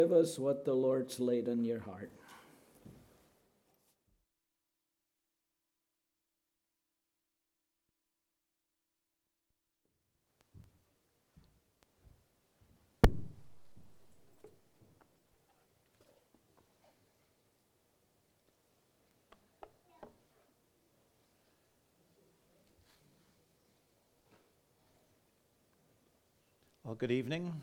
Give us what the Lord's laid on your heart. Well, good evening.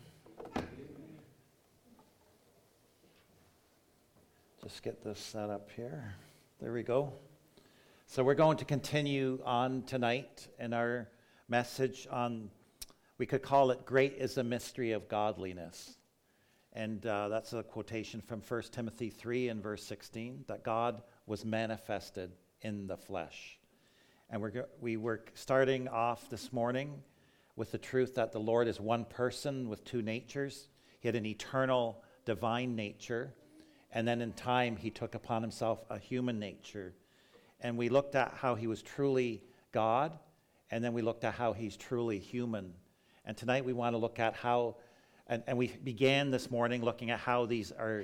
Just get this set up here. There we go. So we're going to continue on tonight in our message on, we could call it, Great is the Mystery of Godliness. And that's a quotation from 1 Timothy 3 and verse 16, that God was manifested in the flesh. And we were starting off this morning with the truth that the Lord is one person with two natures. He had an eternal divine nature, and then in time he took upon himself a human nature. And we looked at how he was truly God, and then we looked at how he's truly human. And tonight we want to look at how, and we began this morning looking at how these are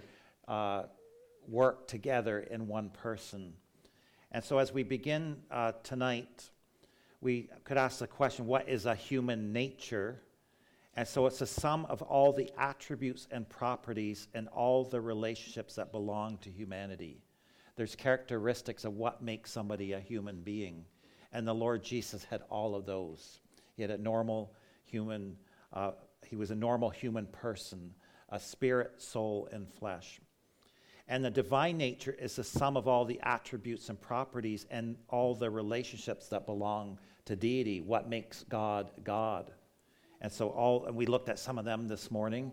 work together in one person. And so as we begin tonight, we could ask the question, what is a human nature? And so it's the sum of all the attributes and properties and all the relationships that belong to humanity. There's characteristics of what makes somebody a human being. And the Lord Jesus had all of those. He had a normal human, he was a normal human person, a spirit, soul, and flesh. And the divine nature is the sum of all the attributes and properties and all the relationships that belong to deity, what makes God, God. And so and we looked at some of them this morning.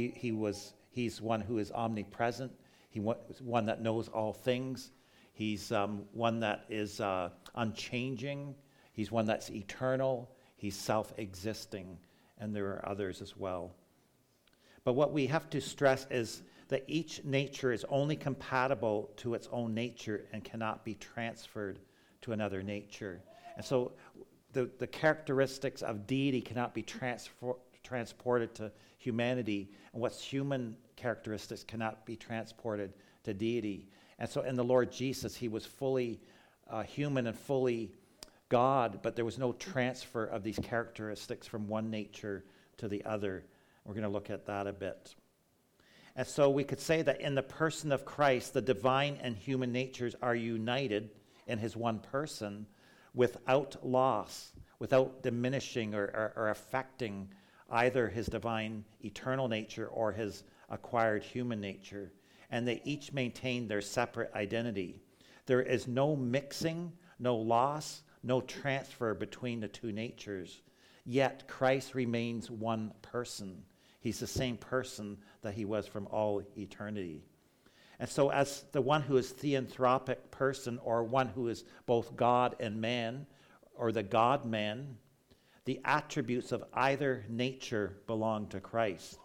He's one who is omnipresent. He's one that knows all things. He's one that is unchanging. He's one that's eternal. He's self-existing. And there are others as well. But what we have to stress is that each nature is only compatible to its own nature and cannot be transferred to another nature. And so the characteristics of deity cannot be transported to humanity, and what's human characteristics cannot be transported to deity. And so in the Lord Jesus, he was fully human and fully God, but there was no transfer of these characteristics from one nature to the other. We're going to look at that a bit. And so we could say that in the person of Christ, the divine and human natures are united in his one person without loss, without diminishing or affecting either his divine eternal nature or his acquired human nature. And they each maintain their separate identity. There is no mixing, no loss, no transfer between the two natures. Yet Christ remains one person. He's the same person that he was from all eternity. And so as the one who is theanthropic person, or one who is both God and man, or the God-man, the attributes of either nature belong to Christ.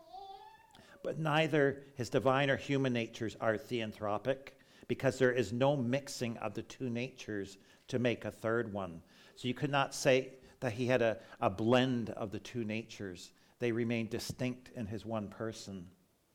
But neither his divine or human natures are theanthropic, because there is no mixing of the two natures to make a third one. So you could not say that he had a blend of the two natures. They remain distinct in his one person,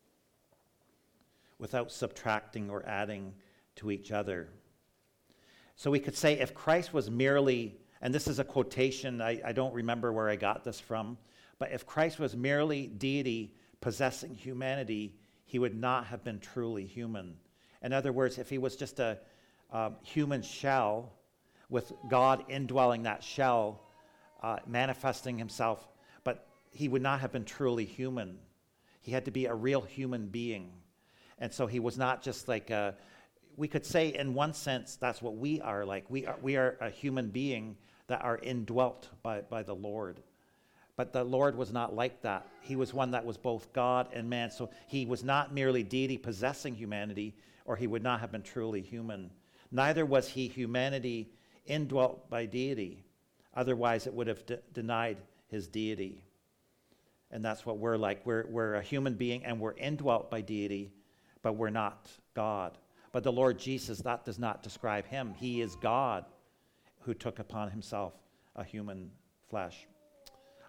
without subtracting or adding to each other. So we could say if Christ was merely, and this is a quotation, I don't remember where I got this from, but if Christ was merely deity possessing humanity, he would not have been truly human. In other words, if he was just a human shell with God indwelling that shell, manifesting himself, but he would not have been truly human. He had to be a real human being. And so he was not just like we could say in one sense that's what we are like. We are a human being that are indwelt by the Lord. But the Lord was not like that. He was one that was both God and man. So he was not merely deity possessing humanity, or he would not have been truly human. Neither was he humanity indwelt by deity. Otherwise it would have denied his deity. And that's what we're like. We're a human being and we're indwelt by deity, but we're not God. But the Lord Jesus, that does not describe him. He is God who took upon himself a human flesh.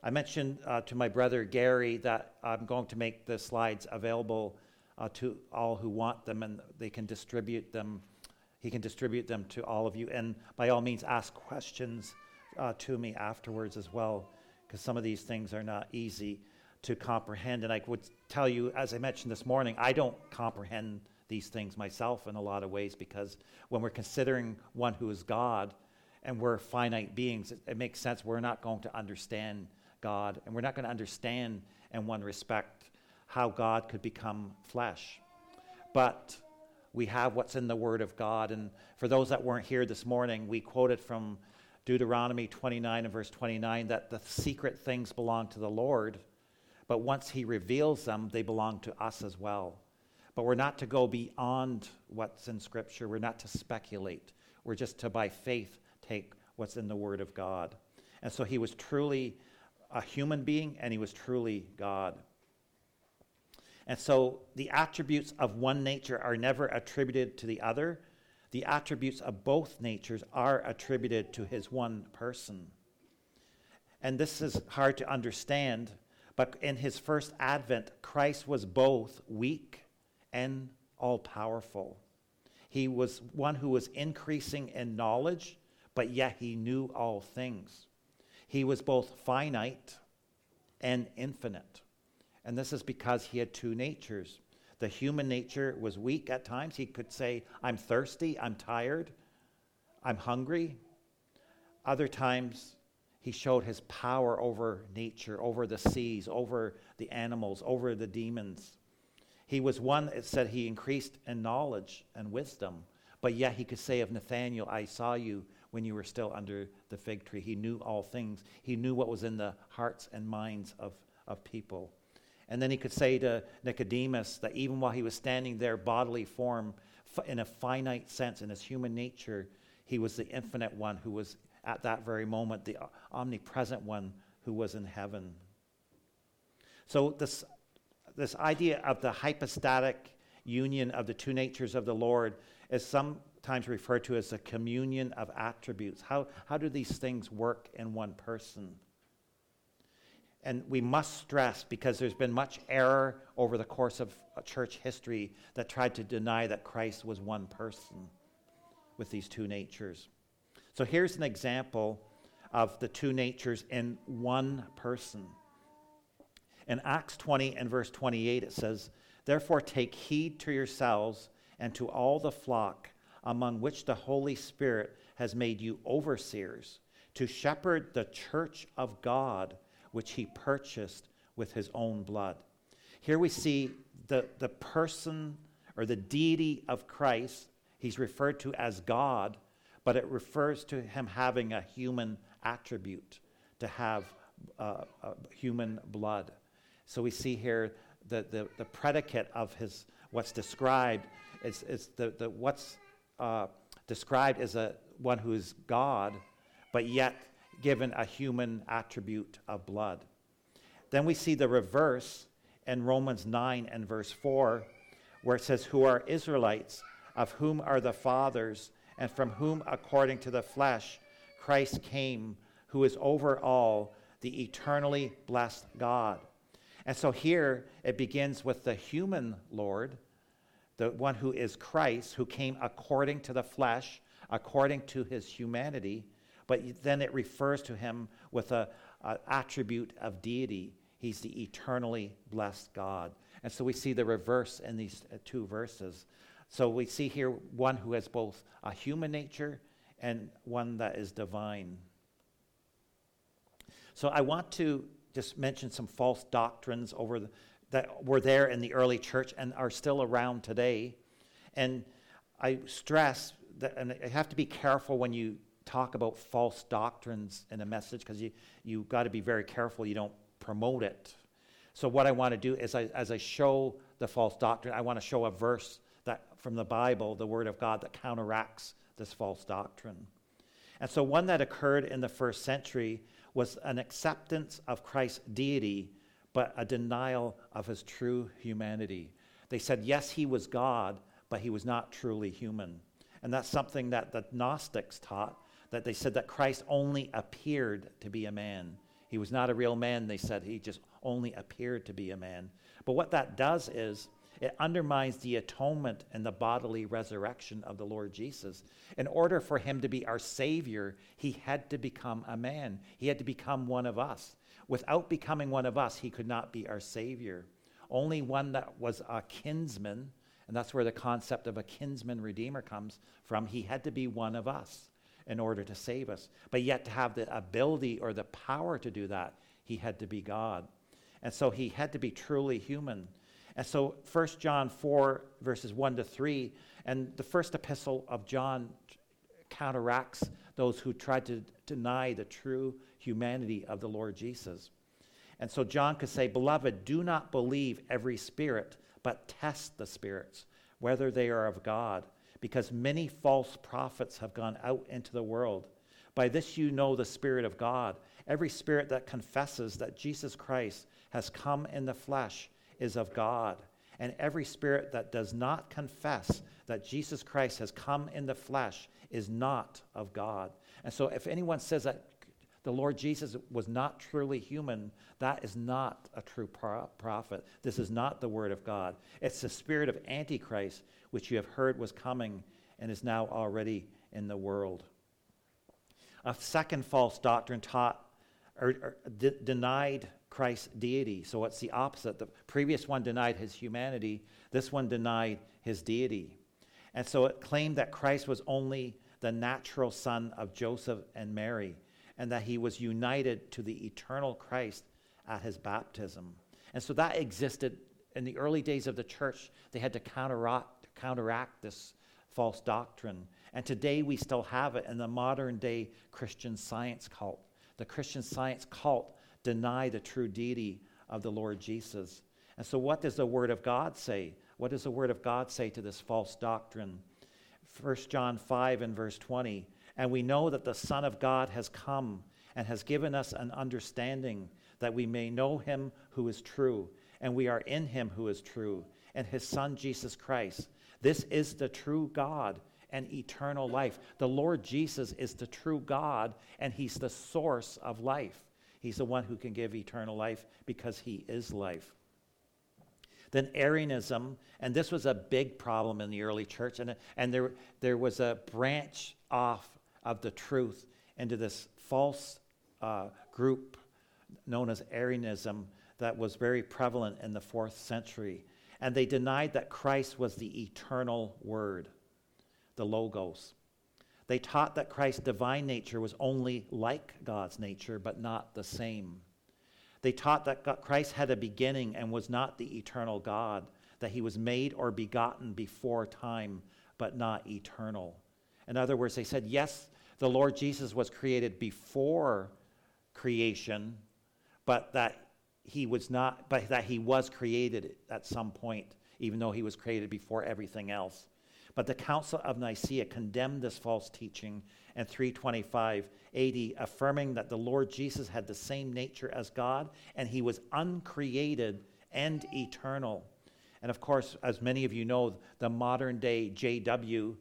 I mentioned to my brother Gary that I'm going to make the slides available to all who want them, and they can distribute them. He can distribute them to all of you, and by all means ask questions to me afterwards as well, because some of these things are not easy to comprehend. And I would tell you, as I mentioned this morning, I don't comprehend these things myself in a lot of ways, because when we're considering one who is God and we're finite beings, it makes sense we're not going to understand God, and we're not going to understand in one respect how God could become flesh. But we have what's in the Word of God, and for those that weren't here this morning, we quoted from Deuteronomy 29 and verse 29 that the secret things belong to the Lord, but once he reveals them, they belong to us as well. But we're not to go beyond what's in Scripture. We're not to speculate. We're just to, by faith, take what's in the Word of God. And so he was truly a human being, and he was truly God. And so the attributes of one nature are never attributed to the other. The attributes of both natures are attributed to his one person. And this is hard to understand, but in his first advent, Christ was both weak and all-powerful. He was one who was increasing in knowledge, but yet he knew all things. He was both finite and infinite. And this is because he had two natures. The human nature was weak at times. He could say, I'm thirsty, I'm tired, I'm hungry. Other times, he showed his power over nature, over the seas, over the animals, over the demons. He was one that said he increased in knowledge and wisdom, but yet he could say of Nathanael, I saw you when you were still under the fig tree. He knew all things. He knew what was in the hearts and minds of people. And then he could say to Nicodemus that even while he was standing there, bodily form, in a finite sense, in his human nature, he was the infinite one who was at that very moment, the omnipresent one who was in heaven. So this idea of the hypostatic union of the two natures of the Lord is sometimes referred to as the communion of attributes. How do these things work in one person? And we must stress, because there's been much error over the course of church history that tried to deny that Christ was one person with these two natures. So here's an example of the two natures in one person. In Acts 20 and verse 28, it says, Therefore take heed to yourselves and to all the flock among which the Holy Spirit has made you overseers, to shepherd the church of God, which he purchased with his own blood. Here we see the person or the deity of Christ. He's referred to as God, but it refers to him having a human attribute, to have human blood. So we see here the predicate of his what's described is what's described as one who is God, but yet given a human attribute of blood. Then we see the reverse in Romans 9 and verse 4, where it says, Who are Israelites, of whom are the fathers, and from whom, according to the flesh, Christ came, who is over all, the eternally blessed God. And so here it begins with the human Lord, the one who is Christ, who came according to the flesh, according to his humanity, but then it refers to him with an attribute of deity. He's the eternally blessed God. And so we see the reverse in these two verses. So we see here one who has both a human nature and one that is divine. So I want to just mention some false doctrines that were there in the early church and are still around today. And I stress that, and I have to be careful when you talk about false doctrines in a message, because you got to be very careful you don't promote it. So what I want to do is, as I show the false doctrine, I want to show a verse that from the Bible, the Word of God, that counteracts this false doctrine. And so one that occurred in the first century was an acceptance of Christ's deity, but a denial of his true humanity. They said, yes, he was God, but he was not truly human. And that's something that the Gnostics taught, that they said that Christ only appeared to be a man. He was not a real man, they said. He just only appeared to be a man. But what that does is it undermines the atonement and the bodily resurrection of the Lord Jesus. In order for him to be our Savior, he had to become a man. He had to become one of us. Without becoming one of us, he could not be our Savior. Only one that was a kinsman, and that's where the concept of a kinsman redeemer comes from. He had to be one of us in order to save us. But yet to have the ability or the power to do that, he had to be God. And so he had to be truly human. And so 1 John 4, verses 1 to 3, and the first epistle of John counteracts those who tried to deny the true humanity of the Lord Jesus. And so John could say, "Beloved, do not believe every spirit, but test the spirits, whether they are of God, because many false prophets have gone out into the world. By this you know the Spirit of God. Every spirit that confesses that Jesus Christ has come in the flesh is of God. And every spirit that does not confess that Jesus Christ has come in the flesh is not of God." And so if anyone says that the Lord Jesus was not truly human, that is not a true prophet. This is not the word of God. It's the spirit of Antichrist, which you have heard was coming and is now already in the world. A second false doctrine taught or denied Christ's deity. So it's the opposite. The previous one denied his humanity. This one denied his deity. And so it claimed that Christ was only the natural son of Joseph and Mary, and that he was united to the eternal Christ at his baptism. And so that existed in the early days of the church. They had to counteract this false doctrine. And today we still have it in the modern day Christian Science cult. The Christian Science cult deny the true deity of the Lord Jesus. And so what does the Word of God say? What does the Word of God say to this false doctrine? 1 John 5 and verse 20, "And we know that the Son of God has come and has given us an understanding that we may know him who is true, and we are in him who is true, and his Son Jesus Christ. This is the true God and eternal life." The Lord Jesus is the true God, and he's the source of life. He's the one who can give eternal life because he is life. Then Arianism, and this was a big problem in the early church, and there was a branch off of the truth into this false group known as Arianism that was very prevalent in the 4th century. And they denied that Christ was the eternal Word, the Logos. They taught that Christ's divine nature was only like God's nature, but not the same. They taught that Christ had a beginning and was not the eternal God, that he was made or begotten before time, but not eternal. In other words, they said, yes, the Lord Jesus was created before creation, but that he was not, but that he was created at some point, even though he was created before everything else. But the Council of Nicaea condemned this false teaching in 325 AD, affirming that the Lord Jesus had the same nature as God, and he was uncreated and eternal. And of course, as many of you know, the modern day JW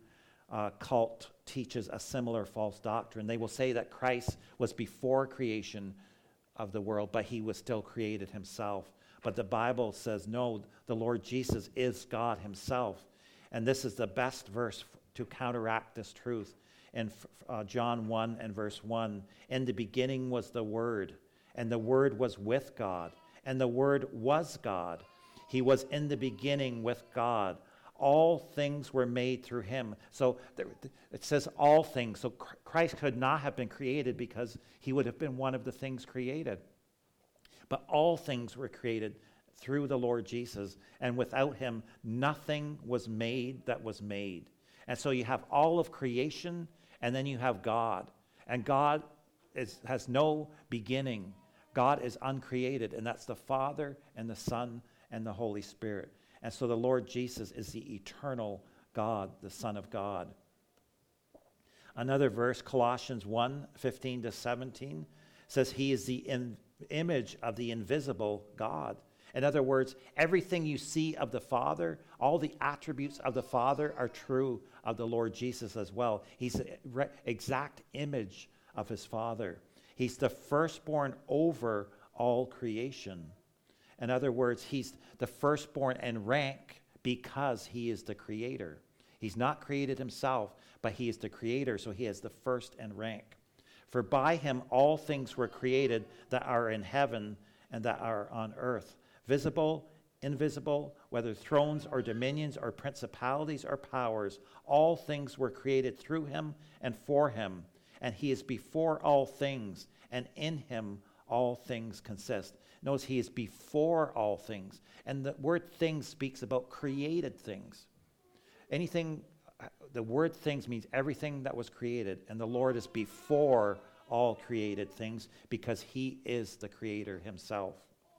cult teaches a similar false doctrine. They will say that Christ was before creation of the world, but he was still created himself. But the Bible says, no, the Lord Jesus is God himself. And this is the best verse to counteract this truth. In John 1 and verse 1, "In the beginning was the Word, and the Word was with God, and the Word was God. He was in the beginning with God. All things were made through him." So it says all things. So Christ could not have been created because he would have been one of the things created. But all things were created through the Lord Jesus, and without him, nothing was made that was made. And so you have all of creation, and then you have God. And God has no beginning. God is uncreated, and that's the Father and the Son and the Holy Spirit. And so the Lord Jesus is the eternal God, the Son of God. Another verse, Colossians 1, 15 to 17, says he is the image of the invisible God. In other words, everything you see of the Father, all the attributes of the Father are true of the Lord Jesus as well. He's the exact image of his Father. He's the firstborn over all creation. In other words, he's the firstborn in rank because he is the creator. He's not created himself, but he is the creator, so he has the first in rank. For by him all things were created that are in heaven and that are on earth, visible, invisible, whether thrones or dominions or principalities or powers, all things were created through him and for him. And he is before all things, and in him all things consist. Notice he is before all things. And the word things speaks about created things. Anything, the word things means everything that was created. And the Lord is before all created things because he is the creator himself.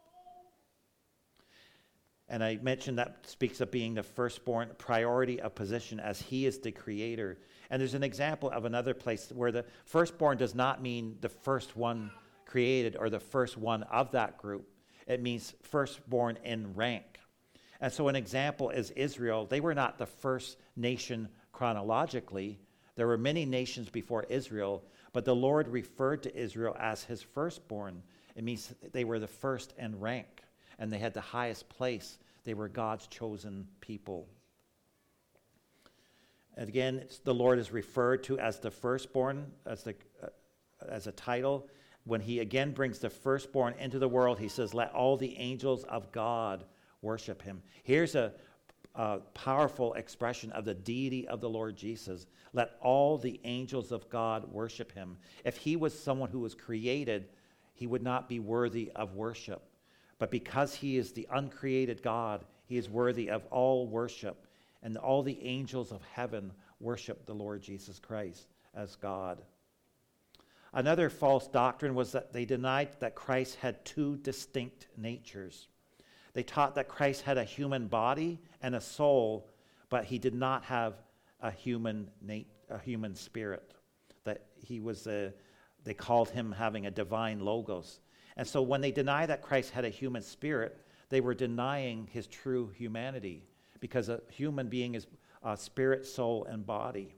And I mentioned that speaks of being the firstborn, priority of position as he is the creator. And there's an example of another place where the firstborn does not mean the first one created or the first one of that group. It means firstborn in rank. And so an example is Israel. They were not the first nation chronologically. There were many nations before Israel, but the Lord referred to Israel as his firstborn. It means they were the first in rank, and they had the highest place. They were God's chosen people. And again, the Lord is referred to as the firstborn, as a title. When he again brings the firstborn into the world, he says, let all the angels of God worship him. Here's a powerful expression of the deity of the Lord Jesus. Let all the angels of God worship him. If he was someone who was created, he would not be worthy of worship. But because he is the uncreated God, he is worthy of all worship. And all the angels of heaven worship the Lord Jesus Christ as God. Another false doctrine was that they denied that Christ had two distinct natures. They taught that Christ had a human body and a soul, but he did not have a human spirit. That he was they called him having a divine logos. And so when they deny that Christ had a human spirit, they were denying his true humanity, because a human being is spirit, soul, and body.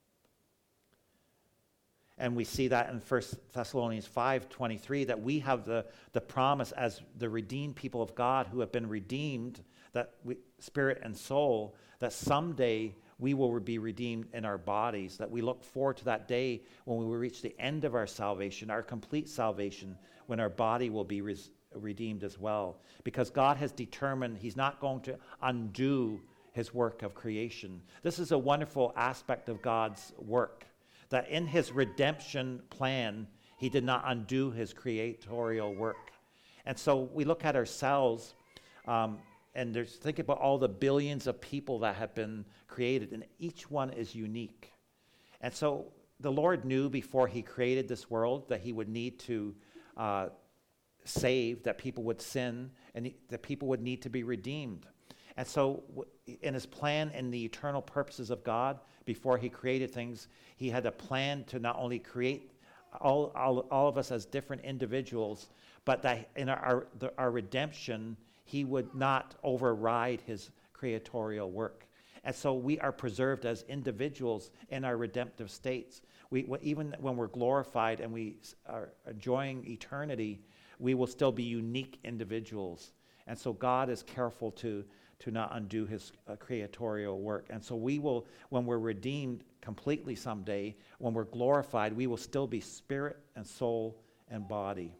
And we see that in 1 Thessalonians 5:23, that we have the promise as the redeemed people of God who have been redeemed, that spirit and soul, that someday we will be redeemed in our bodies, that we look forward to that day when we will reach the end of our salvation, our complete salvation, when our body will be redeemed as well. Because God has determined he's not going to undo his work of creation. This is a wonderful aspect of God's work, that in his redemption plan, he did not undo his creatorial work. And so we look at ourselves, and think about all the billions of people that have been created, and each one is unique. And so the Lord knew before he created this world that he would need to save, that people would sin, and that people would need to be redeemed. And so in his plan and the eternal purposes of God, before he created things, he had a plan to not only create all of us as different individuals, but that in our redemption, he would not override his creatorial work. And so we are preserved as individuals in our redemptive states. Even when we're glorified and we are enjoying eternity, we will still be unique individuals. And so God is careful to not undo his creatorial work. And so we will, when we're redeemed completely someday, when we're glorified, we will still be spirit and soul and body.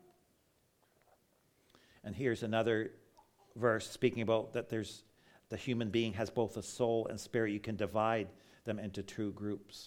And here's another verse speaking about that the human being has both a soul and spirit. You can divide them into two groups.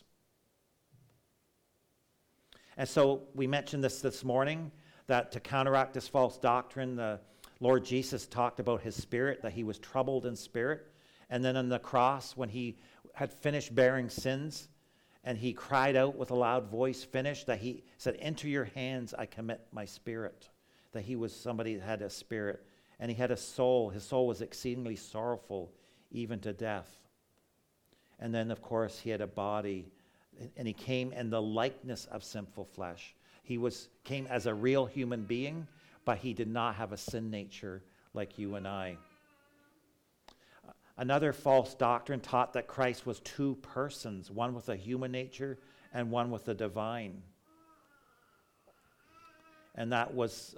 And so we mentioned this morning, that to counteract this false doctrine, the Lord Jesus talked about his spirit, that he was troubled in spirit. And then on the cross, when he had finished bearing sins, and he cried out with a loud voice, finished, that he said, into your hands I commit my spirit. That he was somebody that had a spirit. And he had a soul. His soul was exceedingly sorrowful, even to death. And then, of course, he had a body, and he came in the likeness of sinful flesh. He came as a real human being, but he did not have a sin nature like you and I. Another false doctrine taught that Christ was two persons, one with a human nature and one with a divine. and that was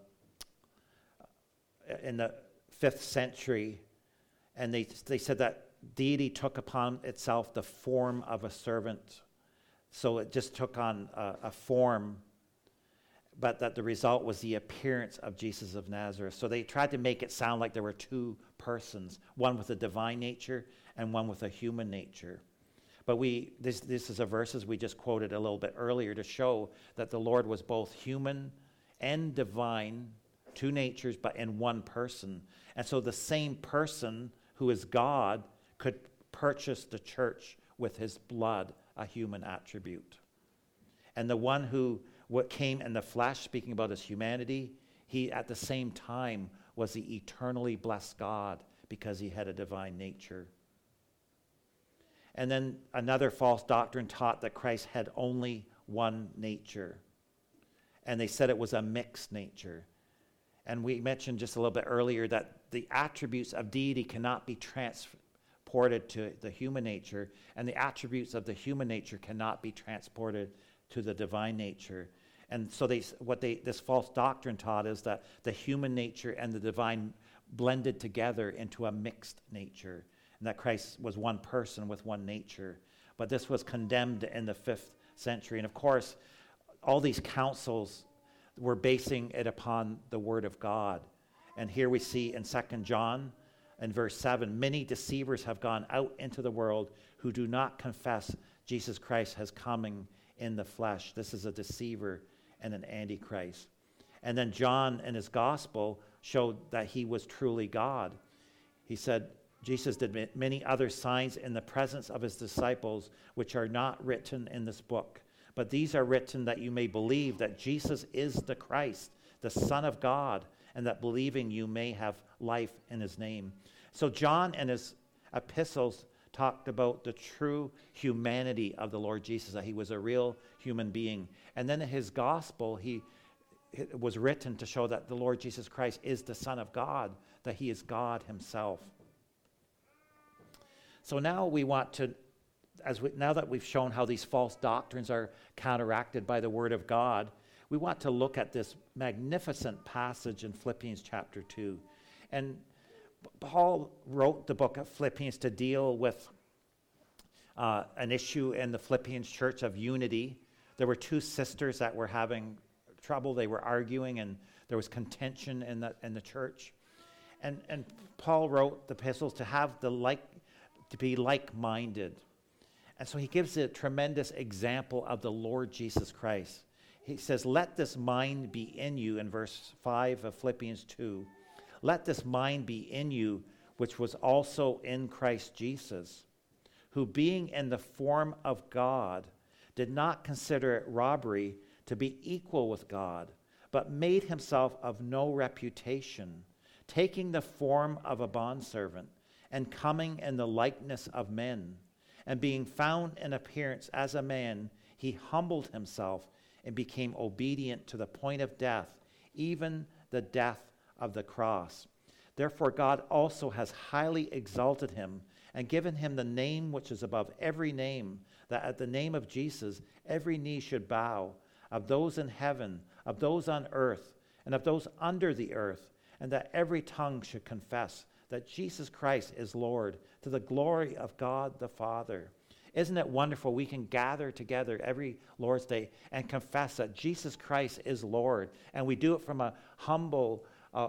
in the 5th century. And they said that deity took upon itself the form of a servant. So it just took on a form, but that the result was the appearance of Jesus of Nazareth. So they tried to make it sound like there were two persons, one with a divine nature and one with a human nature. But this is a verses we just quoted a little bit earlier to show that the Lord was both human and divine, two natures, but in one person. And so the same person who is God could purchase the church with his blood, a human attribute. And the one who came in the flesh, speaking about his humanity, he at the same time was the eternally blessed God because he had a divine nature. And then another false doctrine taught that Christ had only one nature. And they said it was a mixed nature. And we mentioned just a little bit earlier that the attributes of deity cannot be transported to the human nature, and the attributes of the human nature cannot be transported to the divine nature. And so this false doctrine taught is that the human nature and the divine blended together into a mixed nature, and that Christ was one person with one nature. But this was condemned in the 5th century. And of course, all these councils were basing it upon the Word of God. And here we see in 2 John in verse 7, many deceivers have gone out into the world who do not confess Jesus Christ as coming in the flesh. This is a deceiver and an antichrist. And then John in his gospel showed that he was truly God. He said, Jesus did many other signs in the presence of his disciples, which are not written in this book. But these are written that you may believe that Jesus is the Christ, the Son of God, and that believing you may have life in his name. So John in his epistles talked about the true humanity of the Lord Jesus, that he was a real human being. And then in his gospel, it was written to show that the Lord Jesus Christ is the Son of God, that he is God himself. So now we want to, now that we've shown how these false doctrines are counteracted by the Word of God, we want to look at this magnificent passage in Philippians chapter 2. And Paul wrote the book of Philippians to deal with an issue in the Philippians church of unity. There were two sisters that were having trouble. They were arguing, and there was contention in the church. And Paul wrote the epistles to be like-minded. And so he gives a tremendous example of the Lord Jesus Christ. He says, let this mind be in you, in verse 5 of Philippians 2. Let this mind be in you, which was also in Christ Jesus, who being in the form of God, did not consider it robbery to be equal with God, but made himself of no reputation, taking the form of a bondservant, and coming in the likeness of men. And being found in appearance as a man, he humbled himself and became obedient to the point of death, even the death of the cross. Therefore God also has highly exalted him and given him the name which is above every name, that at the name of Jesus every knee should bow, of those in heaven, of those on earth, and of those under the earth, and that every tongue should confess that Jesus Christ is Lord, to the glory of God the Father. Isn't it wonderful we can gather together every Lord's Day and confess that Jesus Christ is Lord, and we do it from a humble,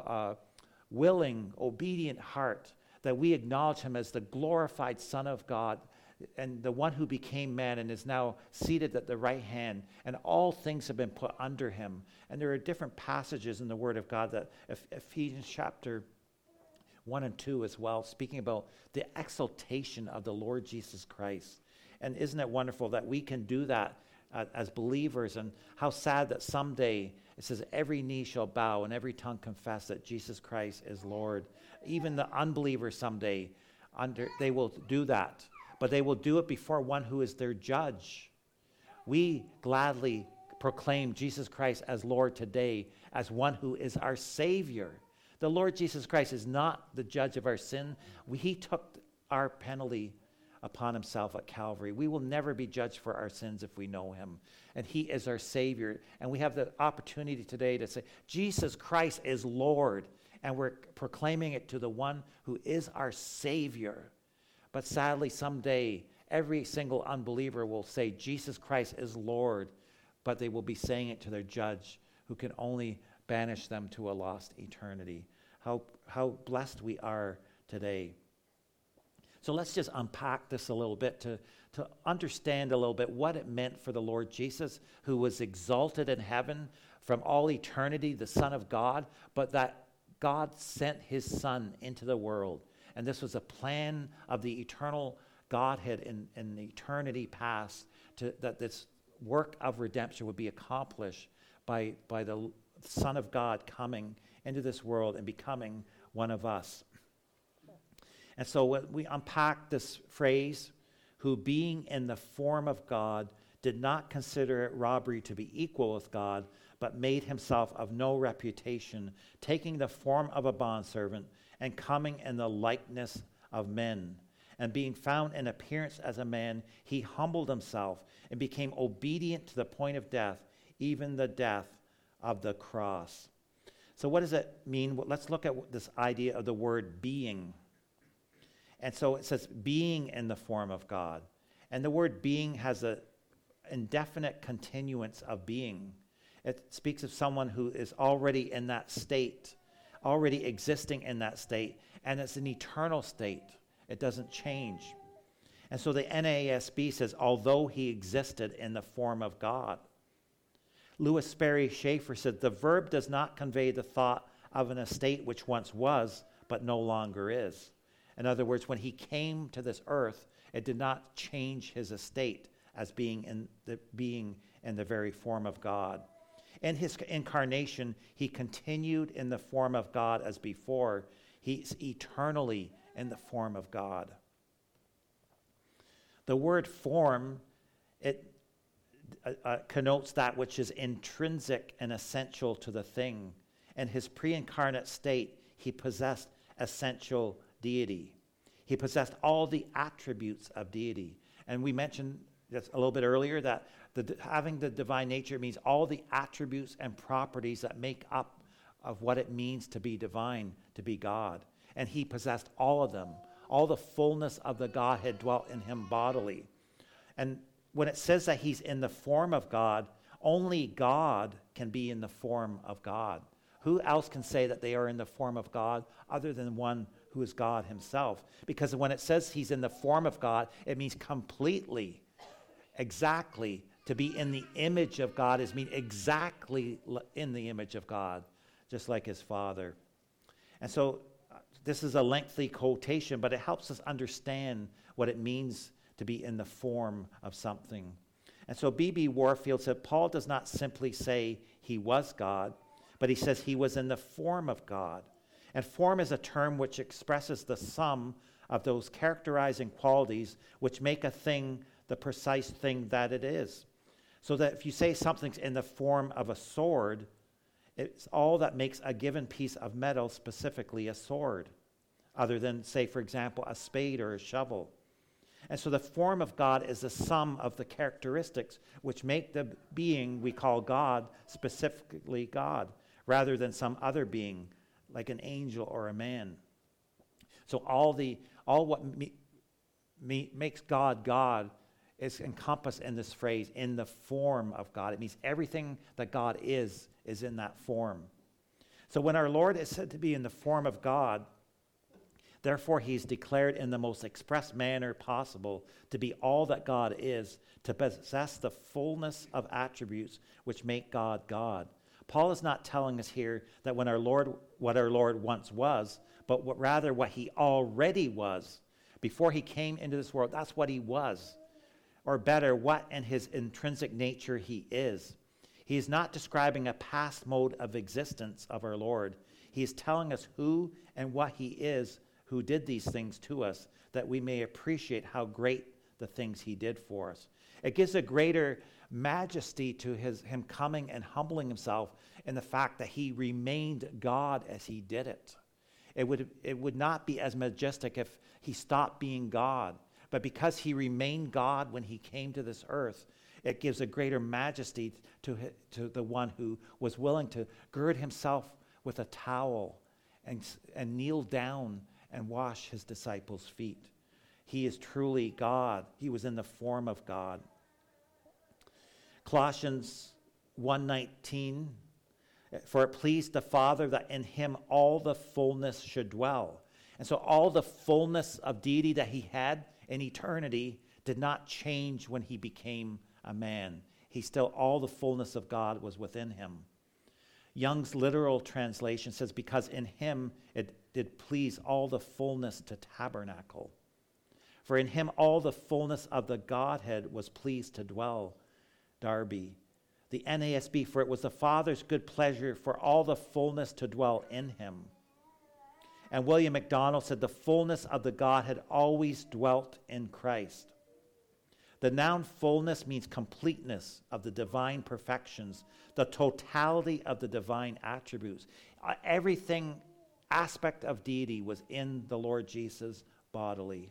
willing, obedient heart, that we acknowledge him as the glorified Son of God and the one who became man and is now seated at the right hand, and all things have been put under him. And there are different passages in the Word of God, that Ephesians chapter 1 and 2 as well, speaking about the exaltation of the Lord Jesus Christ. And isn't it wonderful that we can do that as believers, and how sad that someday it says every knee shall bow and every tongue confess that Jesus Christ is Lord. Even the unbelievers someday, they will do that, but they will do it before one who is their judge. We gladly proclaim Jesus Christ as Lord today, as one who is our Savior. The Lord Jesus Christ is not the judge of our sin. He took our penalty upon himself at Calvary. We will never be judged for our sins if we know him. And he is our Savior. And we have the opportunity today to say, Jesus Christ is Lord. And we're proclaiming it to the one who is our Savior. But sadly, someday, every single unbeliever will say, Jesus Christ is Lord. But they will be saying it to their judge, who can only banish them to a lost eternity. How blessed we are today. So let's just unpack this a little bit to understand a little bit what it meant for the Lord Jesus, who was exalted in heaven from all eternity, the Son of God, but that God sent his Son into the world. And this was a plan of the eternal Godhead in the eternity past, that this work of redemption would be accomplished by the Son of God coming into this world and becoming one of us. And so when we unpack this phrase, who being in the form of God did not consider it robbery to be equal with God, but made himself of no reputation, taking the form of a bondservant and coming in the likeness of men. And being found in appearance as a man, he humbled himself and became obedient to the point of death, even the death of the cross. So what does it mean? Well, let's look at this idea of the word being. And so it says being in the form of God. And the word being has an indefinite continuance of being. It speaks of someone who is already in that state, already existing in that state, and it's an eternal state. It doesn't change. And so the NASB says, although he existed in the form of God. Louis Sperry Schaeffer said, the verb does not convey the thought of an estate which once was, but no longer is. In other words, when he came to this earth, it did not change his estate as being in the very form of God. In his incarnation, he continued in the form of God as before. He's eternally in the form of God. The word form, it connotes that which is intrinsic and essential to the thing. In his pre-incarnate state, he possessed essential deity. He possessed all the attributes of deity. And we mentioned just a little bit earlier that having the divine nature means all the attributes and properties that make up of what it means to be divine, to be God. And he possessed all of them. All the fullness of the Godhead dwelt in him bodily. And when it says that he's in the form of God, only God can be in the form of God. Who else can say that they are in the form of God other than one who is God himself? Because when it says he's in the form of God, it means completely, exactly. To be in the image of God is mean exactly in the image of God, just like his Father. And so this is a lengthy quotation, but it helps us understand what it means to be in the form of something. And so B.B. Warfield said, Paul does not simply say he was God, but he says he was in the form of God. And form is a term which expresses the sum of those characterizing qualities which make a thing the precise thing that it is. So that if you say something's in the form of a sword, it's all that makes a given piece of metal specifically a sword, other than, say, for example, a spade or a shovel. And so the form of God is the sum of the characteristics which make the being we call God specifically God, rather than some other being, like an angel or a man. So all what makes God God is encompassed in this phrase, in the form of God. It means everything that God is in that form. So when our Lord is said to be in the form of God, therefore he's declared in the most express manner possible to be all that God is, to possess the fullness of attributes which make God God. Paul is not telling us here that what our Lord once was, but rather what he already was. Before he came into this world, that's what he was. Or better, what in his intrinsic nature he is. He is not describing a past mode of existence of our Lord. He is telling us who and what he is, who did these things to us, that we may appreciate how great the things he did for us. It gives a greater majesty to him coming and humbling himself in the fact that he remained God as he did it. It would not be as majestic if he stopped being God. but because he remained God when he came to this earth, it gives a greater majesty to the one who was willing to gird himself with a towel and kneel down and wash his disciples' feet. He is truly God. He was in the form of God. Colossians 1:19, for it pleased the Father that in him all the fullness should dwell. And so all the fullness of deity that he had in eternity did not change when he became a man. All the fullness of God was within him. Young's literal translation says, because in him it did please all the fullness to tabernacle. For in him all the fullness of the Godhead was pleased to dwell. Darby. The NASB, for it was the Father's good pleasure for all the fullness to dwell in him. And William MacDonald said, the fullness of the Godhead always dwelt in Christ. The noun fullness means completeness of the divine perfections, the totality of the divine attributes. Everything, aspect of deity was in the Lord Jesus bodily.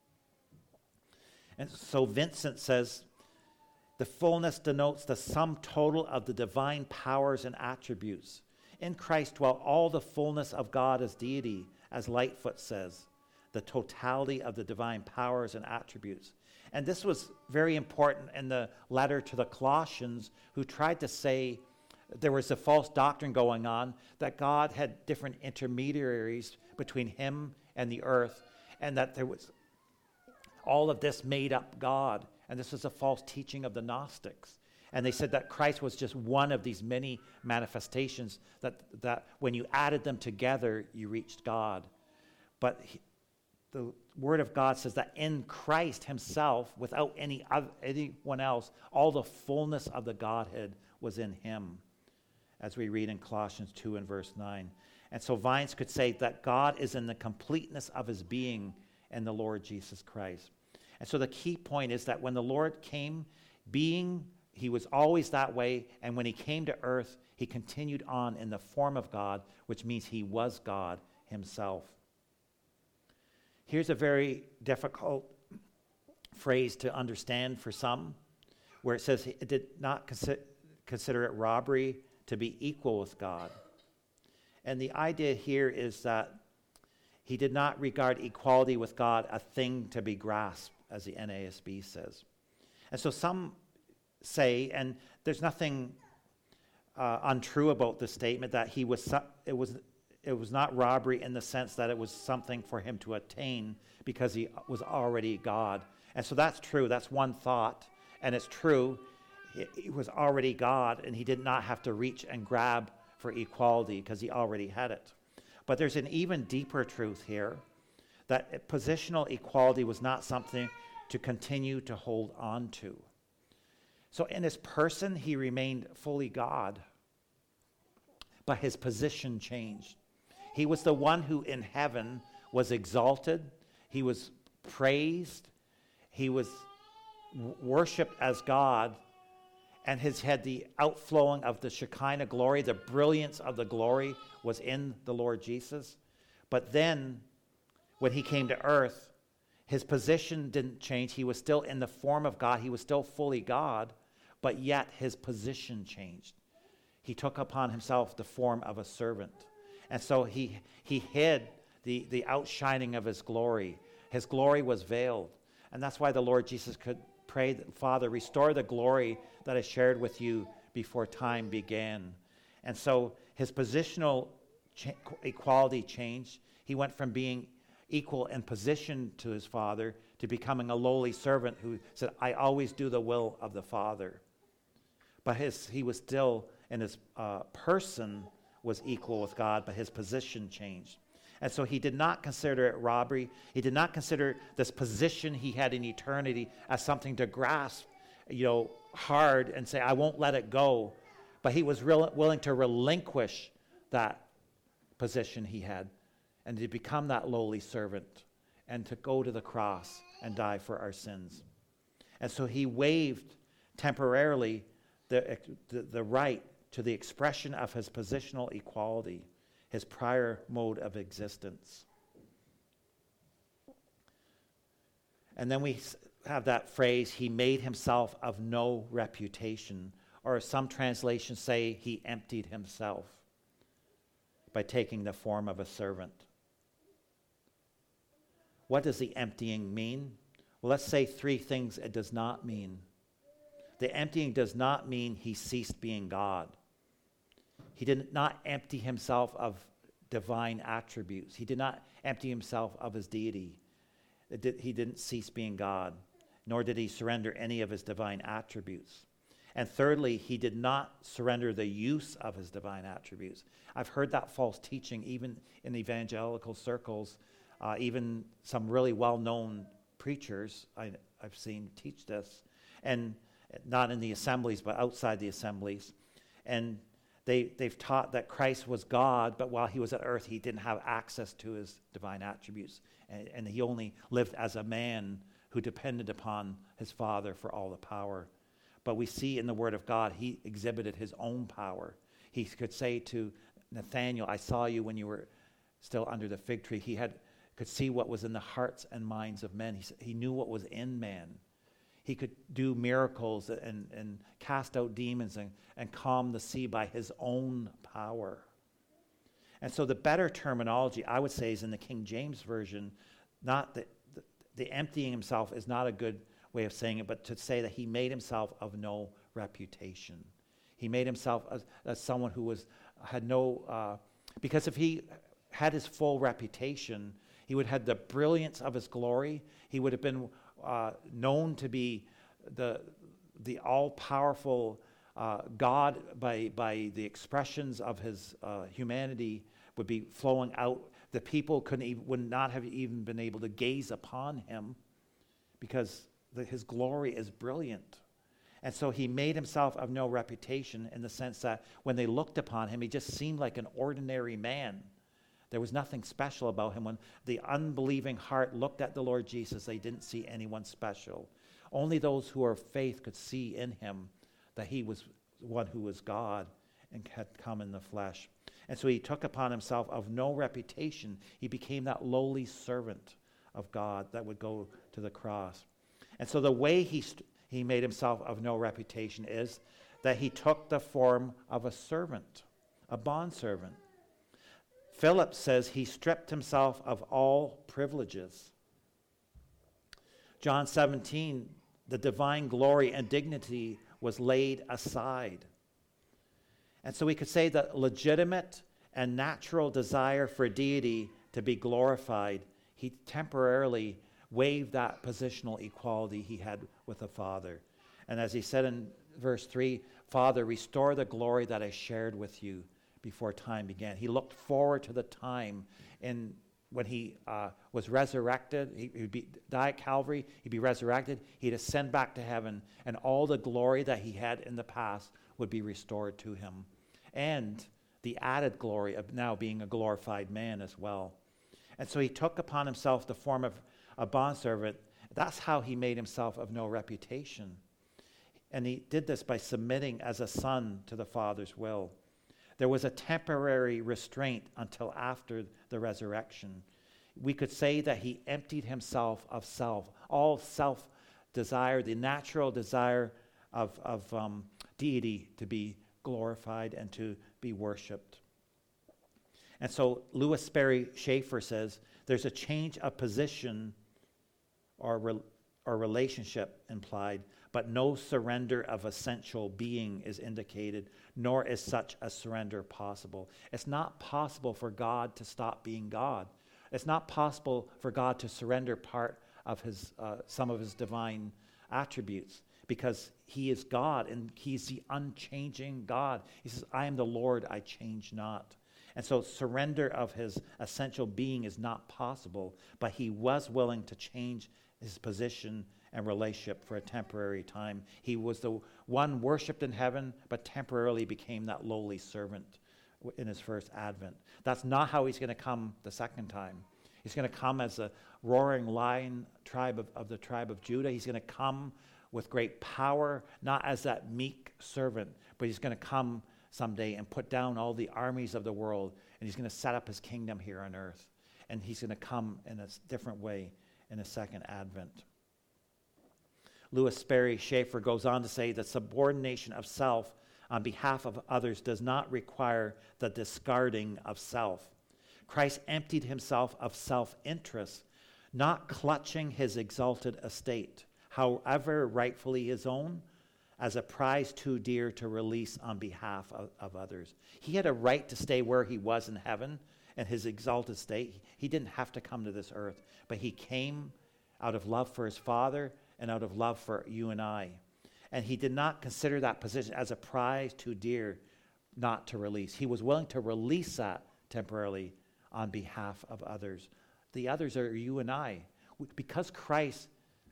And so Vincent says, the fullness denotes the sum total of the divine powers and attributes. In Christ dwelt all the fullness of God as deity, as Lightfoot says, the totality of the divine powers and attributes. And this was very important in the letter to the Colossians, who tried to say there was a false doctrine going on, that God had different intermediaries between him and the earth, and that there was all of this made up God. And this was a false teaching of the Gnostics. And they said that Christ was just one of these many manifestations, that when you added them together, you reached God. But the Word of God says that in Christ himself, without anyone else, all the fullness of the Godhead was in him, as we read in Colossians 2 and verse 9. And so Vines could say that God is in the completeness of his being in the Lord Jesus Christ. And so the key point is that when the Lord came, he was always that way, and when he came to earth, he continued on in the form of God, which means he was God himself. Here's a very difficult phrase to understand for some, where it says it did not consider it robbery to be equal with God. And the idea here is that he did not regard equality with God a thing to be grasped, as the NASB says. And so some say, and there's nothing untrue about this statement, that it was not robbery in the sense that it was something for him to attain because he was already God. And so that's true. That's one thought. And it's true. He was already God, and he did not have to reach and grab for equality because he already had it. But there's an even deeper truth here, that positional equality was not something to continue to hold on to. So in his person, he remained fully God, but his position changed. He was the one who in heaven was exalted. He was praised. He was worshipped as God, and had the outflowing of the Shekinah glory, the brilliance of the glory was in the Lord Jesus. But then, when he came to earth, his position didn't change. He was still in the form of God. He was still fully God, but yet his position changed. He took upon himself the form of a servant. And so he hid the outshining of his glory. His glory was veiled. And that's why the Lord Jesus could pray, Father, restore the glory that I shared with you before time began. And so his positional equality changed. He went from being equal in position to his Father to becoming a lowly servant who said, I always do the will of the Father. But he was still, in his person, was equal with God, but his position changed. And so he did not consider it robbery. He did not consider this position he had in eternity as something to grasp, hard and say, I won't let it go. But he was willing to relinquish that position he had and to become that lowly servant and to go to the cross and die for our sins. And so he waived temporarily the right to the expression of his positional equality, his prior mode of existence. And then we have that phrase, he made himself of no reputation. Or some translations say he emptied himself by taking the form of a servant. What does the emptying mean? Well, let's say three things it does not mean. The emptying does not mean he ceased being God. He did not empty himself of divine attributes. He did not empty himself of his deity. He didn't cease being God, nor did he surrender any of his divine attributes. And thirdly, he did not surrender the use of his divine attributes. I've heard that false teaching even in evangelical circles, even some really well-known preachers I've seen teach this, and not in the assemblies, but outside the assemblies. And they've taught that Christ was God, but while he was at earth, he didn't have access to his divine attributes. And he only lived as a man who depended upon his Father for all the power. But we see in the Word of God, he exhibited his own power. He could say to Nathanael, I saw you when you were still under the fig tree. He could see what was in the hearts and minds of men. He knew what was in man. He could do miracles and cast out demons and calm the sea by his own power. And so the better terminology, I would say, is in the King James Version. Not the emptying himself is not a good way of saying it, but to say that he made himself of no reputation. He made himself as someone who had no, because if he had his full reputation, he would have the brilliance of his glory. He would have been known to be the all-powerful God by the expressions of his humanity would be flowing out. The people would not have even been able to gaze upon him because his glory is brilliant. And so he made himself of no reputation in the sense that when they looked upon him, he just seemed like an ordinary man. There was nothing special about him. When the unbelieving heart looked at the Lord Jesus, they didn't see anyone special. Only those who are of faith could see in him that he was one who was God and had come in the flesh. And so he took upon himself of no reputation. He became that lowly servant of God that would go to the cross. And so the way he made himself of no reputation is that he took the form of a servant, a bondservant. Philip says he stripped himself of all privileges. John 17, the divine glory and dignity was laid aside. And so we could say that legitimate and natural desire for deity to be glorified, he temporarily waived that positional equality he had with the Father. And as he said in verse 3, Father, restore the glory that I shared with you before time began. He looked forward to the time when he was resurrected. He would die at Calvary. He'd be resurrected. He'd ascend back to heaven, and all the glory that he had in the past would be restored to him. And the added glory of now being a glorified man as well. And so he took upon himself the form of a bondservant. That's how he made himself of no reputation. And he did this by submitting as a son to the Father's will. There was a temporary restraint until after the resurrection. We could say that he emptied himself of self, all self-desire, the natural desire of deity to be glorified and to be worshipped. And so Louis Sperry Schaeffer says, there's a change of position or relationship implied, but no surrender of essential being is indicated, nor is such a surrender possible. It's not possible for God to stop being God. It's not possible for God to surrender part of some of his divine attributes, because he is God and he's the unchanging God. He says, I am the Lord, I change not. And so surrender of his essential being is not possible, but he was willing to change his position and relationship for a temporary time. He was the one worshipped in heaven, but temporarily became that lowly servant in his first advent. That's not how he's going to come the second time. He's going to come as a roaring lion of the tribe of Judah. He's going to come with great power, not as that meek servant, but he's going to come someday and put down all the armies of the world, and he's going to set up his kingdom here on earth. And he's going to come in a different way in a second advent. Louis Sperry Schaeffer goes on to say the subordination of self on behalf of others does not require the discarding of self. Christ emptied himself of self-interest, not clutching his exalted estate, however rightfully his own, as a prize too dear to release on behalf of others. He had a right to stay where he was in heaven and his exalted state. He didn't have to come to this earth, but he came out of love for his Father and out of love for you and I. And he did not consider that position as a prize too dear not to release. He was willing to release that temporarily on behalf of others. The others are you and I. Because Christ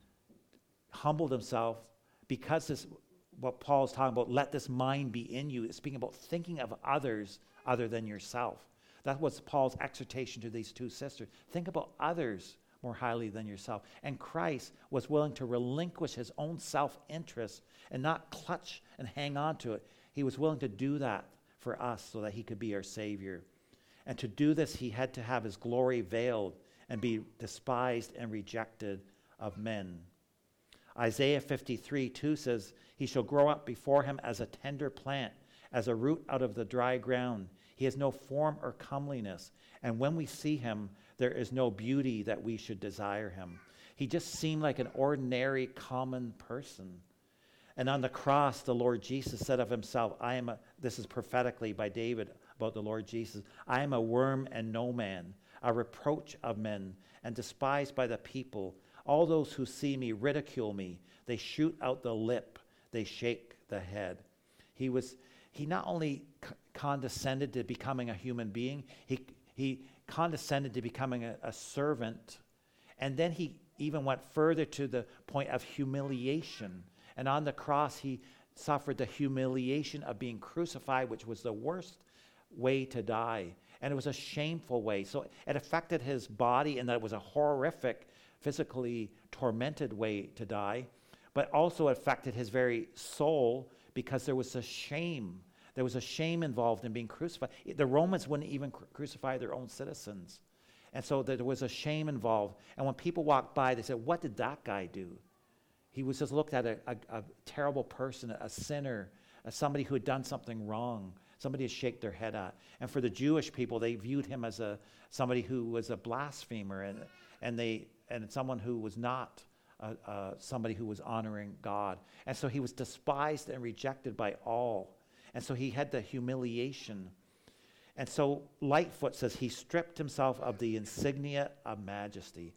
humbled himself, because this, what Paul is talking about, let this mind be in you, it's speaking about thinking of others other than yourself. That was Paul's exhortation to these two sisters. Think about others more highly than yourself. And Christ was willing to relinquish his own self-interest and not clutch and hang on to it. He was willing to do that for us so that he could be our Savior. And to do this, he had to have his glory veiled and be despised and rejected of men. Isaiah 53:2 says, he shall grow up before him as a tender plant, as a root out of the dry ground. He has no form or comeliness, and when we see him, there is no beauty that we should desire him. He just seemed like an ordinary, common person. And on the cross, the Lord Jesus said of himself, this is prophetically by David about the Lord Jesus, I am a worm and no man, a reproach of men, and despised by the people. All those who see me ridicule me. They shoot out the lip. They shake the head. He not only condescended to becoming a human being, he condescended to becoming a servant, and then he even went further to the point of humiliation. And on the cross, he suffered the humiliation of being crucified, which was the worst way to die. And it was a shameful way. So it affected his body, and that it was a horrific, physically tormented way to die. But also affected his very soul, because there was a shame. There was a shame involved in being crucified. The Romans wouldn't even crucify their own citizens. And so there was a shame involved. And when people walked by, they said, what did that guy do? He was just looked at a terrible person, a sinner, somebody who had done something wrong, somebody to shake their head at. And for the Jewish people, they viewed him as somebody who was a blasphemer and someone who was not somebody who was honoring God. And so he was despised and rejected by all. And so he had the humiliation. And so Lightfoot says he stripped himself of the insignia of majesty.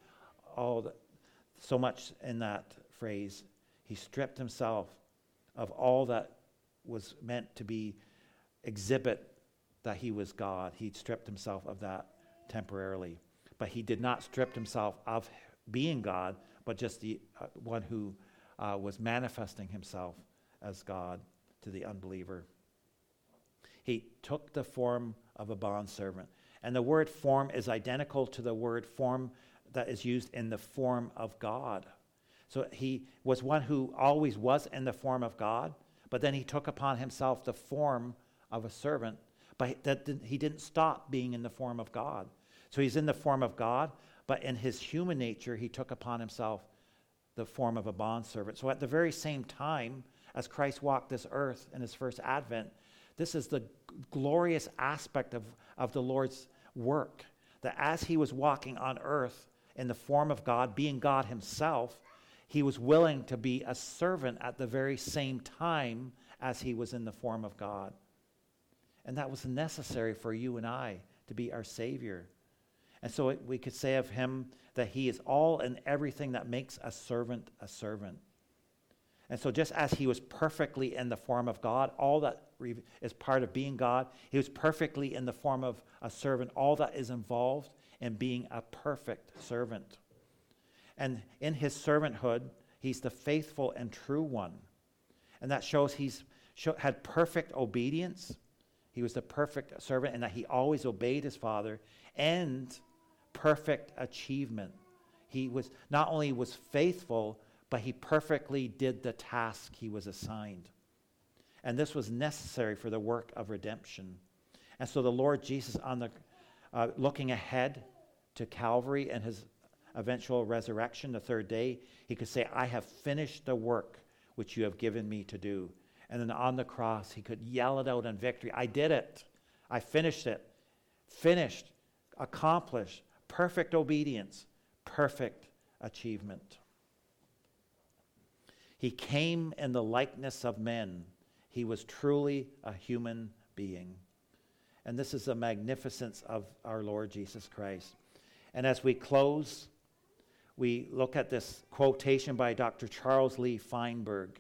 So much in that phrase. He stripped himself of all that was meant to be exhibit that he was God. He stripped himself of that temporarily. But he did not strip himself of being God, but just the one who was manifesting himself as God to the unbeliever. He took the form of a bondservant. And the word form is identical to the word form that is used in the form of God. So he was one who always was in the form of God, but then he took upon himself the form of a servant, but he didn't stop being in the form of God. So he's in the form of God, but in his human nature, he took upon himself the form of a bondservant. So at the very same time as Christ walked this earth in his first advent, this is the glorious aspect of the Lord's work, that as he was walking on earth in the form of God, being God himself, he was willing to be a servant at the very same time as he was in the form of God. And that was necessary for you and I to be our Savior. And so we could say of him that he is all and everything that makes a servant a servant. And so just as he was perfectly in the form of God, all that is part of being God, he was perfectly in the form of a servant, all that is involved in being a perfect servant. And in his servanthood, he's the faithful and true one. And that shows had perfect obedience. He was the perfect servant, and that he always obeyed his Father, and perfect achievement. He was not only was faithful, but he perfectly did the task he was assigned. And this was necessary for the work of redemption. And so the Lord Jesus, looking ahead to Calvary and his eventual resurrection, the third day, he could say, I have finished the work which you have given me to do. And then on the cross, he could yell it out in victory. I did it. I finished it. Finished. Accomplished. Perfect obedience. Perfect achievement. He came in the likeness of men. He was truly a human being. And this is the magnificence of our Lord Jesus Christ. And as we close, we look at this quotation by Dr. Charles Lee Feinberg.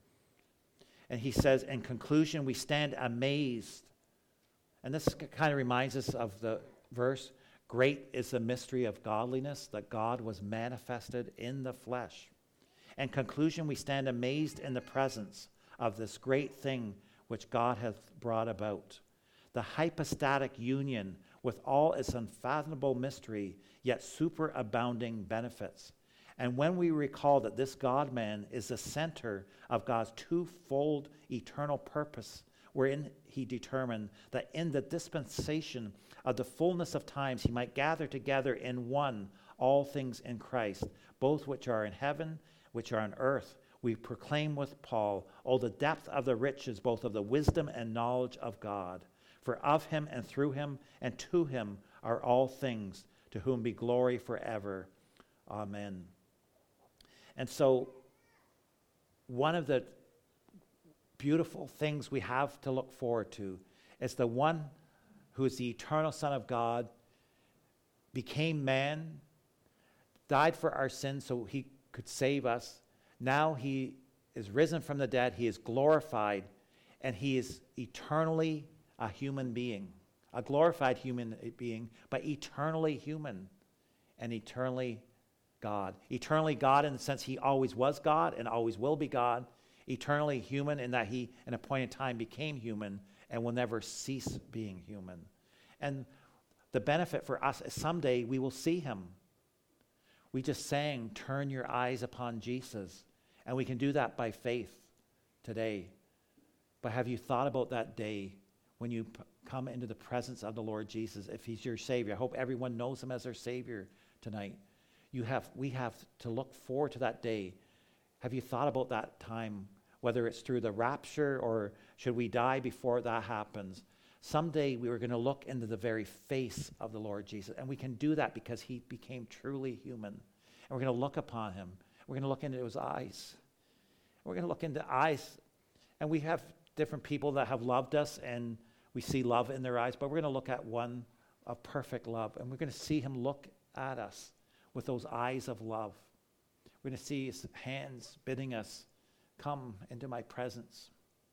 And he says, in conclusion, we stand amazed. And this kind of reminds us of the verse, great is the mystery of godliness, that God was manifested in the flesh. In conclusion, we stand amazed in the presence of this great thing which God hath brought about. The hypostatic union with all its unfathomable mystery, yet superabounding benefits. And when we recall that this God-man is the center of God's twofold eternal purpose, wherein he determined that in the dispensation of the fullness of times he might gather together in one all things in Christ, both which are in heaven, which are on earth, we proclaim with Paul, oh, the depth of the riches, both of the wisdom and knowledge of God. For of him and through him and to him are all things, to whom be glory forever. Amen. And so, one of the beautiful things we have to look forward to is the one who is the eternal Son of God, became man, died for our sins so he could save us. Now he is risen from the dead, he is glorified, and he is eternally a human being, a glorified human being, but eternally human and eternally God. Eternally God in the sense he always was God and always will be God. Eternally human in that he, in a point in time, became human and will never cease being human. And the benefit for us is someday we will see him. We just sang, turn your eyes upon Jesus. And we can do that by faith today. But have you thought about that day when you come into the presence of the Lord Jesus, if he's your Savior? I hope everyone knows him as their Savior tonight. We have to look forward to that day. Have you thought about that time, whether it's through the rapture or should we die before that happens? Someday we are going to look into the very face of the Lord Jesus, and we can do that because he became truly human. And we're going to look upon him. We're going to look into his eyes. We're going to look into eyes, and we have different people that have loved us, and we see love in their eyes, but we're going to look at one of perfect love, and we're going to see him look at us with those eyes of love. We're going to see his hands bidding us, come into my presence.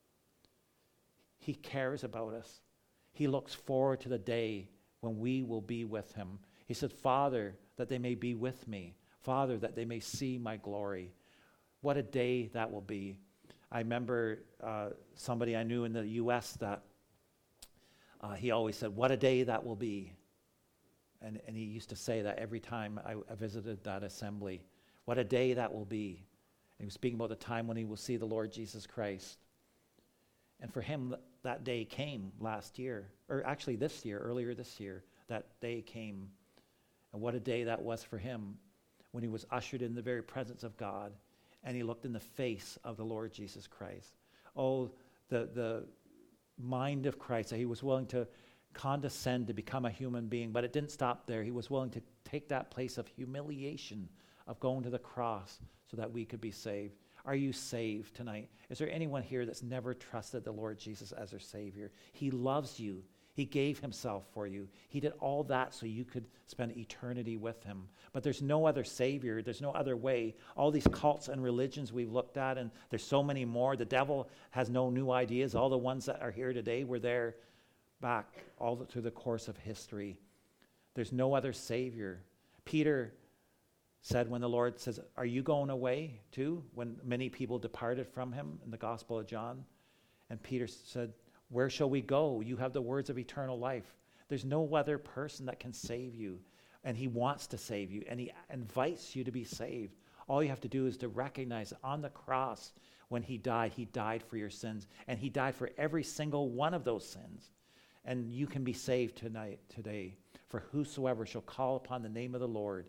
He cares about us. He looks forward to the day when we will be with him. He said, Father, that they may be with me. Father, that they may see my glory. What a day that will be. I remember somebody I knew in the U.S. that he always said, what a day that will be. And he used to say that every time I visited that assembly. What a day that will be. And he was speaking about the time when he will see the Lord Jesus Christ. And for him, that day came last year, or actually this year, earlier this year, that day came. And what a day that was for him when he was ushered in the very presence of God and he looked in the face of the Lord Jesus Christ. Oh, the mind of Christ, that he was willing to condescend to become a human being, but it didn't stop there. He was willing to take that place of humiliation, of going to the cross so that we could be saved. Are you saved tonight? Is there anyone here that's never trusted the Lord Jesus as their Savior? He loves you. He gave himself for you. He did all that so you could spend eternity with him. But there's no other Savior. There's no other way. All these cults and religions we've looked at, and there's so many more. The devil has no new ideas. All the ones that are here today were there back all through the course of history. There's no other Savior. Peter said when the Lord says, are you going away too? When many people departed from him in the Gospel of John. And Peter said, where shall we go? You have the words of eternal life. There's no other person that can save you. And he wants to save you. And he invites you to be saved. All you have to do is to recognize on the cross when he died for your sins. And he died for every single one of those sins. And you can be saved today. For whosoever shall call upon the name of the Lord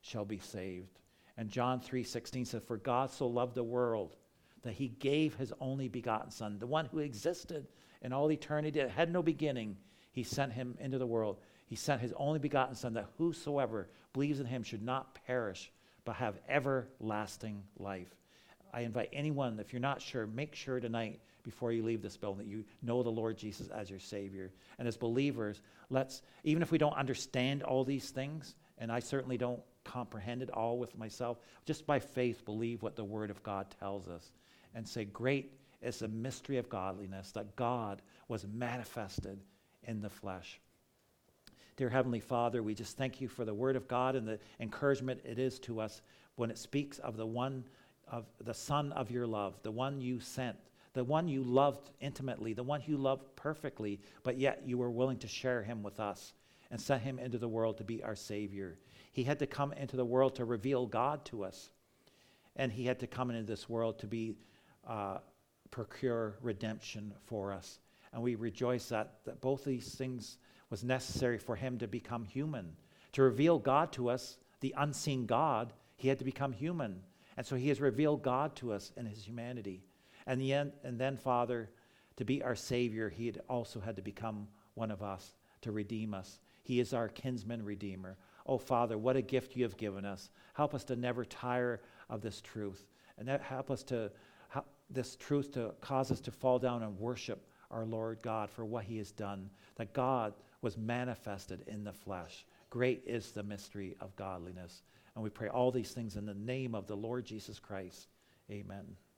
shall be saved. And John 3:16 says, for God so loved the world that he gave his only begotten Son, the one who existed in all eternity, that had no beginning. He sent him into the world. He sent his only begotten Son, that whosoever believes in him should not perish, but have everlasting life. I invite anyone, if you're not sure, make sure tonight before you leave this building that you know the Lord Jesus as your Savior. And as believers, let's, even if we don't understand all these things, and I certainly don't comprehend it all with myself, just by faith believe what the Word of God tells us and say, great is the mystery of godliness, that God was manifested in the flesh. Dear Heavenly Father, we just thank you for the Word of God and the encouragement it is to us when it speaks of the Son of your love, the one you sent, the one you loved intimately, the one you loved perfectly, but yet you were willing to share him with us and sent him into the world to be our Savior. He had to come into the world to reveal God to us, and he had to come into this world to procure redemption for us. And we rejoice that both these things was necessary for him to become human. To reveal God to us, the unseen God, he had to become human. And so he has revealed God to us in his humanity. And then, Father, to be our Savior, he had also had to become one of us, to redeem us. He is our kinsman redeemer. Oh, Father, what a gift you have given us. Help us to never tire of this truth. And help us this truth to cause us to fall down and worship our Lord God for what he has done, that God was manifested in the flesh. Great is the mystery of godliness. And we pray all these things in the name of the Lord Jesus Christ. Amen.